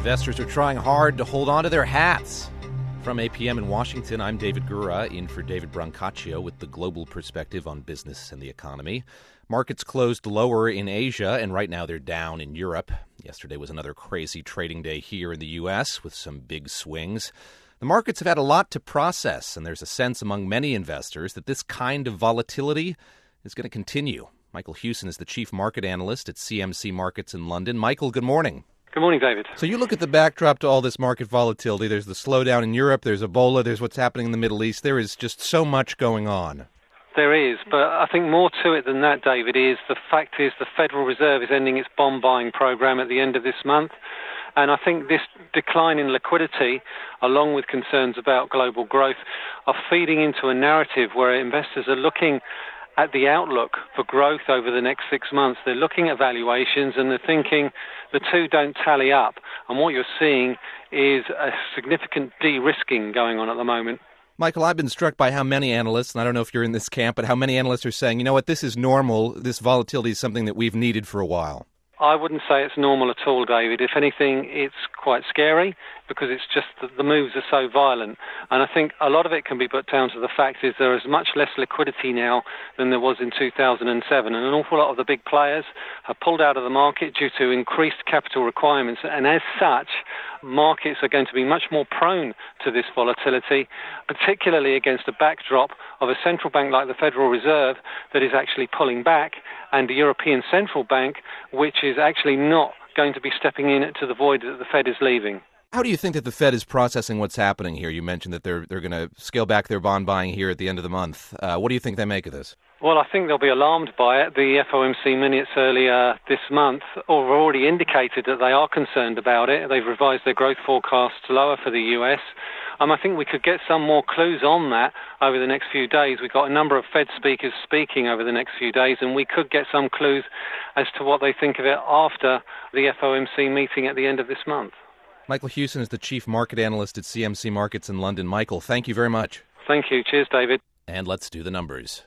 Investors are trying hard to hold on to their hats. From APM in Washington, I'm David Gura, in for David Brancaccio with the global perspective on business and the economy. Markets closed lower in Asia, and right now they're down in Europe. Yesterday was another crazy trading day here in the U.S. with some big swings. The markets have had a lot to process, and there's a sense among many investors that this kind of volatility is going to continue. Michael Hewson is the chief market analyst at CMC Markets in London. Michael, good morning. Good morning, David. So you look at the backdrop to all this market volatility. There's the slowdown in Europe, there's Ebola, there's what's happening in the Middle East. There is just so much going on. There is, but I think more to it than that, David, is the fact is the Federal Reserve is ending its bond buying program at the end of this month. And I think this decline in liquidity, along with concerns about global growth, are feeding into a narrative where investors are looking at the outlook for growth over the next 6 months. They're looking at valuations and they're thinking the two don't tally up. And what you're seeing is a significant de-risking going on at the moment. Michael, I've been struck by how many analysts, and I don't know if you're in this camp, but how many analysts are saying, you know what, this is normal. This volatility is something that we've needed for a while. I wouldn't say it's normal at all, David. If anything, it's quite scary because it's just that the moves are so violent. And I think a lot of it can be put down to the fact is there is much less liquidity now than there was in 2007. And an awful lot of the big players have pulled out of the market due to increased capital requirements. And as such, markets are going to be much more prone to this volatility, particularly against a backdrop of a central bank like the Federal Reserve that is actually pulling back, and a European Central Bank which is actually not going to be stepping in to the void that the Fed is leaving. How do you think that the Fed is processing what's happening here? You mentioned that they're going to scale back their bond buying here at the end of the month. What do you think they make of this? Well, I think they'll be alarmed by it. The FOMC minutes earlier this month have already indicated that they are concerned about it. They've revised their growth forecasts lower for the US. I think we could get some more clues on that over the next few days. We've got a number of Fed speakers speaking over the next few days, and we could get some clues as to what they think of it after the FOMC meeting at the end of this month. Michael Hewson is the chief market analyst at CMC Markets in London. Michael, thank you very much. Thank you. Cheers, David. And let's do the numbers.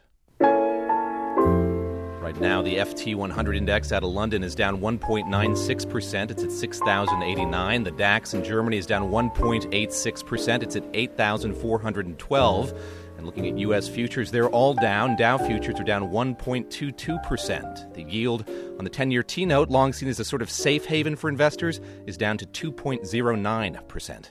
Right now, the FT100 index out of London is down 1.96%. It's at 6,089. The DAX in Germany is down 1.86%. It's at 8,412. And looking at U.S. futures, they're all down. Dow futures are down 1.22%. The yield on the 10-year T-note, long seen as a sort of safe haven for investors, is down to 2.09%.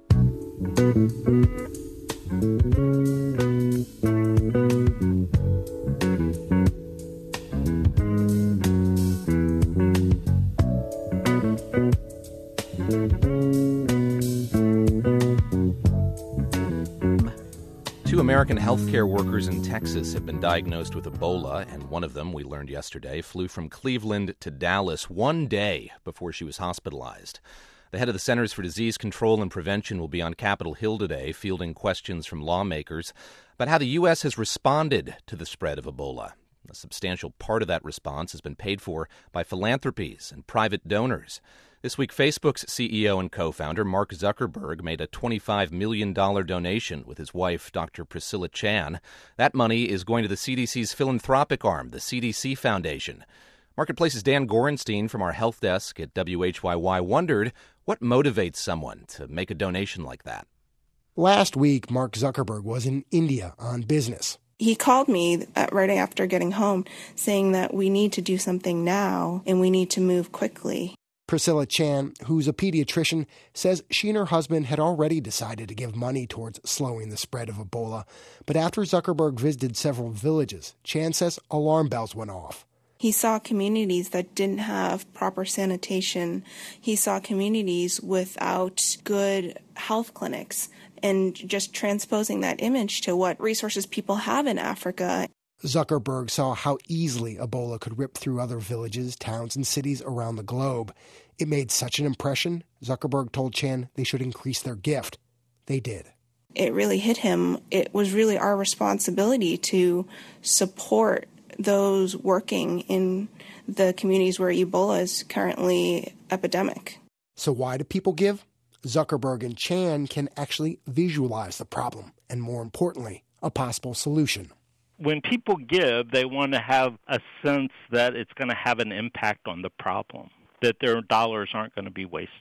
Two American healthcare workers in Texas have been diagnosed with Ebola, and one of them, we learned yesterday, flew from Cleveland to Dallas one day before she was hospitalized. The head of the Centers for Disease Control and Prevention will be on Capitol Hill today, fielding questions from lawmakers about how the U.S. has responded to the spread of Ebola. A substantial part of that response has been paid for by philanthropies and private donors. This week, Facebook's CEO and co-founder, Mark Zuckerberg, made a $25 million donation with his wife, Dr. Priscilla Chan. That money is going to the CDC's philanthropic arm, the CDC Foundation. Marketplace's Dan Gorenstein from our health desk at WHYY wondered what motivates someone to make a donation like that. Last week, Mark Zuckerberg was in India on business. He called me right after getting home saying that we need to do something now and we need to move quickly. Priscilla Chan, who's a pediatrician, says she and her husband had already decided to give money towards slowing the spread of Ebola. But after Zuckerberg visited several villages, Chan says alarm bells went off. He saw communities that didn't have proper sanitation. He saw communities without good health clinics, and just transposing that image to what resources people have in Africa. Zuckerberg saw how easily Ebola could rip through other villages, towns, and cities around the globe. It made such an impression, Zuckerberg told Chan they should increase their gift. They did. It really hit him. It was really our responsibility to support those working in the communities where Ebola is currently epidemic. So why do people give? Zuckerberg and Chan can actually visualize the problem and, more importantly, a possible solution. When people give, they want to have a sense that it's going to have an impact on the problem, that their dollars aren't going to be wasted.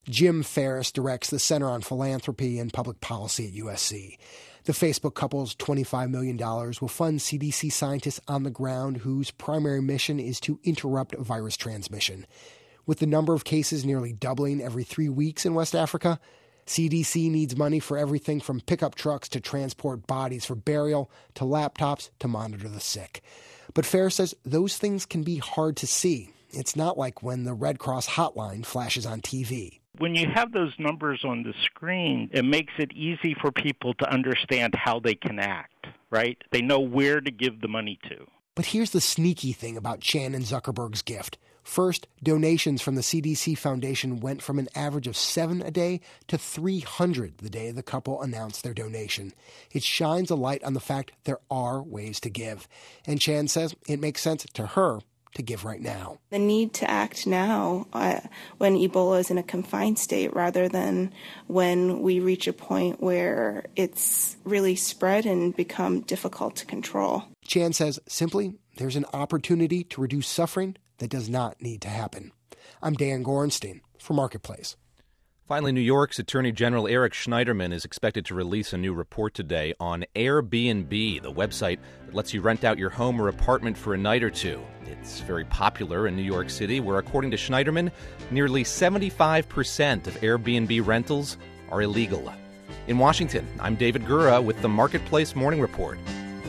Jim Ferris directs the Center on Philanthropy and Public Policy at USC. The Facebook couple's $25 million will fund CDC scientists on the ground whose primary mission is to interrupt virus transmission. With the number of cases nearly doubling every 3 weeks in West Africa, CDC needs money for everything from pickup trucks to transport bodies for burial to laptops to monitor the sick. But Ferris says those things can be hard to see. It's not like when the Red Cross hotline flashes on TV. When you have those numbers on the screen, it makes it easy for people to understand how they can act, right? They know where to give the money to. But here's the sneaky thing about Chan and Zuckerberg's gift. First, donations from the CDC Foundation went from an average of 7 a day to 300 the day the couple announced their donation. It shines a light on the fact there are ways to give. And Chan says it makes sense to her to give right now. The need to act now when Ebola is in a confined state rather than when we reach a point where it's really spread and become difficult to control. Chan says simply there's an opportunity to reduce suffering that does not need to happen. I'm Dan Gorenstein for Marketplace. Finally, New York's Attorney General Eric Schneiderman is expected to release a new report today on Airbnb, the website that lets you rent out your home or apartment for a night or two. It's very popular in New York City, where, according to Schneiderman, nearly 75% of Airbnb rentals are illegal. In Washington, I'm David Gura with the Marketplace Morning Report.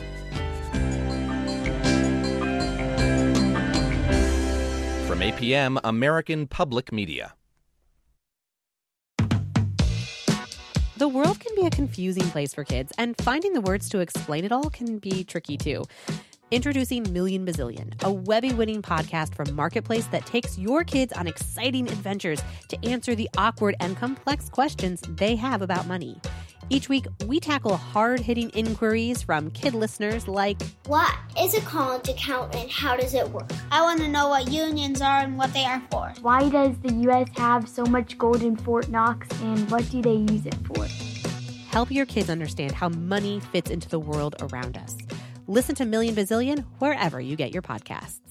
From APM, American Public Media. The world can be a confusing place for kids, and finding the words to explain it all can be tricky, too. Introducing Million Bazillion, a Webby-winning podcast from Marketplace that takes your kids on exciting adventures to answer the awkward and complex questions they have about money. Each week, we tackle hard-hitting inquiries from kid listeners like, what is a college account and how does it work? I want to know what unions are and what they are for. Why does the U.S. have so much gold in Fort Knox, and what do they use it for? Help your kids understand how money fits into the world around us. Listen to Million Bazillion wherever you get your podcasts.